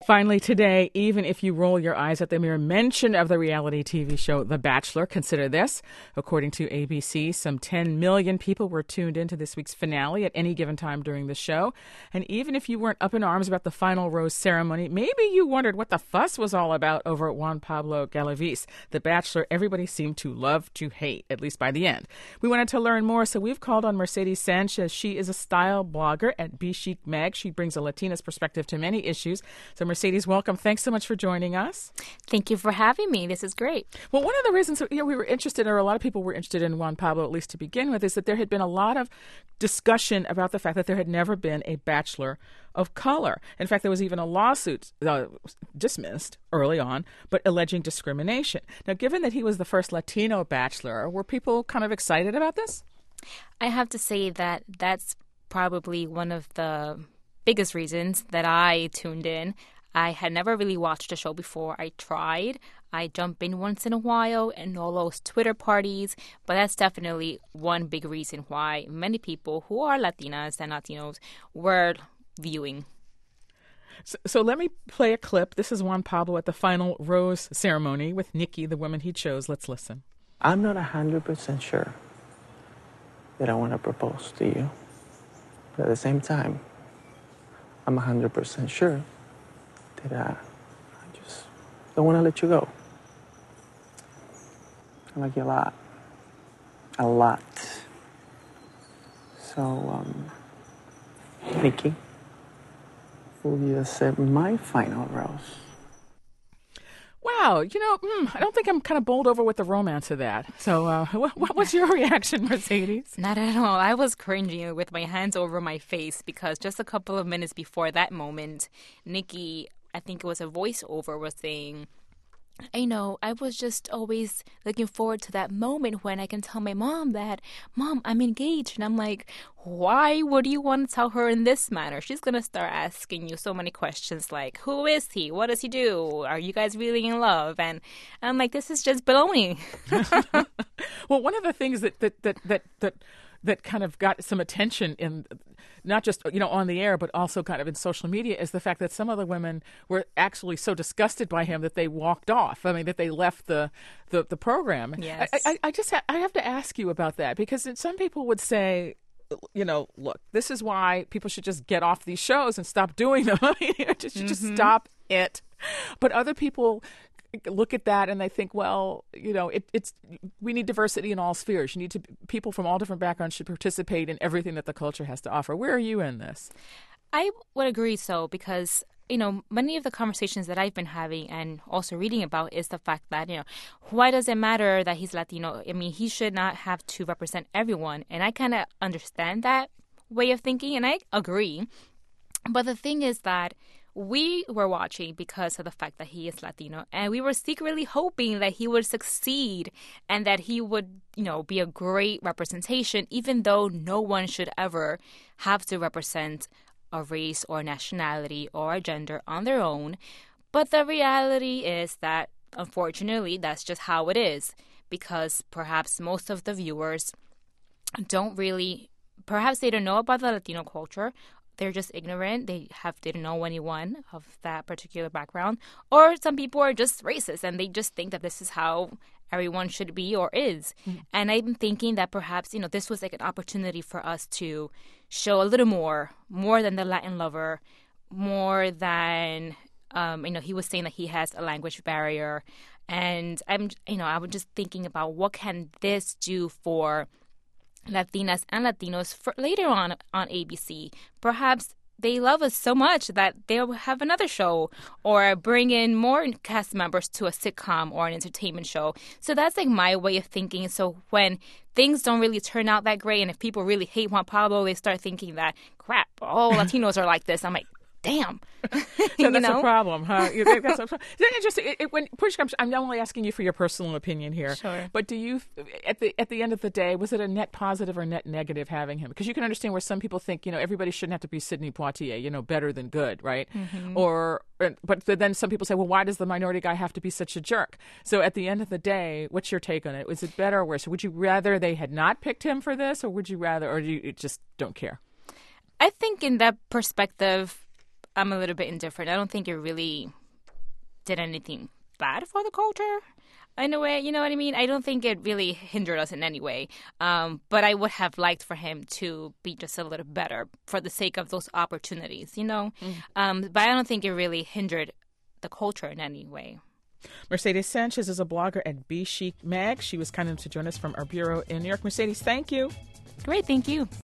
Finally today, even if you roll your eyes at the mere mention of the reality TV show The Bachelor, consider this. According to ABC, some 10 million people were tuned into this week's finale at any given time during the show. And even if you weren't up in arms about the final rose ceremony, maybe you wondered what the fuss was all about over at Juan Pablo Galaviz. The Bachelor, everybody seemed to love to hate, at least by the end. We wanted to learn more, so we've called on Mercedes Sanchez. She is a style blogger at Be Chic Mag. She brings a Latina's perspective to many issues. So Mercedes, welcome. Thanks so much for joining us. Thank you for having me. This is great. Well, one of the reasons we were interested, or a lot of people were interested in Juan Pablo, at least to begin with, is that there had been a lot of discussion about the fact that there had never been a bachelor of color. In fact, there was even a lawsuit dismissed early on, but alleging discrimination. Now, given that he was the first Latino bachelor, were people kind of excited about this? I have to say that that's probably one of the biggest reasons that I tuned in. I had never really watched a show before. I tried. I jump in once in a while and all those Twitter parties, but that's definitely one big reason why many people who are Latinas and Latinos were viewing. So let me play a clip. This is Juan Pablo at the final rose ceremony with Nikki, the woman he chose. Let's listen. I'm not 100% sure that I want to propose to you. But at the same time, I'm 100% sure that I just don't want to let you go. I like you a lot. A lot. So, Nikki, will you accept my final rose? Wow, I don't think I'm kind of bowled over with the romance of that. So what was your reaction, Mercedes? Not at all. I was cringing with my hands over my face because just a couple of minutes before that moment, Nikki, I think it was a voiceover, was saying, I was just always looking forward to that moment when I can tell my mom that, Mom, I'm engaged. And I'm like, why would you want to tell her in this manner? She's going to start asking you so many questions like, who is he? What does he do? Are you guys really in love? And I'm like, this is just baloney. Well, one of the things that kind of got some attention in not just, on the air, but also kind of in social media is the fact that some of the women were actually so disgusted by him that they walked off. I mean, that they left the program. Yes. I have to ask you about that because some people would say, look, this is why people should just get off these shows and stop doing them. I mean, just stop it. But other people look at that and they think, well, we need diversity in all spheres. People from all different backgrounds should participate in everything that the culture has to offer. Where are you in this? I would agree so because, many of the conversations that I've been having and also reading about is the fact that, why does it matter that he's Latino? I mean, he should not have to represent everyone. And I kind of understand that way of thinking and I agree. But the thing is that we were watching because of the fact that he is Latino, and we were secretly hoping that he would succeed and that he would, be a great representation, even though no one should ever have to represent a race or nationality or a gender on their own. But the reality is that, unfortunately, that's just how it is, because perhaps most of the viewers perhaps they don't know about the Latino culture. They're just ignorant. They didn't know anyone of that particular background. Or some people are just racist and they just think that this is how everyone should be or is. Mm-hmm. And I'm thinking that perhaps, this was like an opportunity for us to show a little more than the Latin lover, more than, he was saying that he has a language barrier. And I was just thinking about what can this do for Latinas and Latinos for later on ABC. Perhaps they love us so much that they'll have another show or bring in more cast members to a sitcom or an entertainment show. So that's like my way of thinking. So when things don't really turn out that great and if people really hate Juan Pablo, they start thinking that, crap, all Latinos are like this. I'm like, damn. So that's a problem, huh? You think that's a problem? Isn't it interesting? When push comes, I'm not only asking you for your personal opinion here. Sure. But do you, at the end of the day, was it a net positive or net negative having him? Because you can understand where some people think, everybody shouldn't have to be Sidney Poitier, better than good, right? Mm-hmm. But then some people say, well, why does the minority guy have to be such a jerk? So at the end of the day, what's your take on it? Was it better or worse? Would you rather they had not picked him for this, or would you rather, or you just don't care? I think in that perspective, I'm a little bit indifferent. I don't think it really did anything bad for the culture in a way. You know what I mean? I don't think it really hindered us in any way. But I would have liked for him to be just a little better for the sake of those opportunities, you know? But I don't think it really hindered the culture in any way. Mercedes Sanchez is a blogger at Be Chic Mag. She was kind enough to join us from our bureau in New York. Mercedes, thank you. Great, thank you.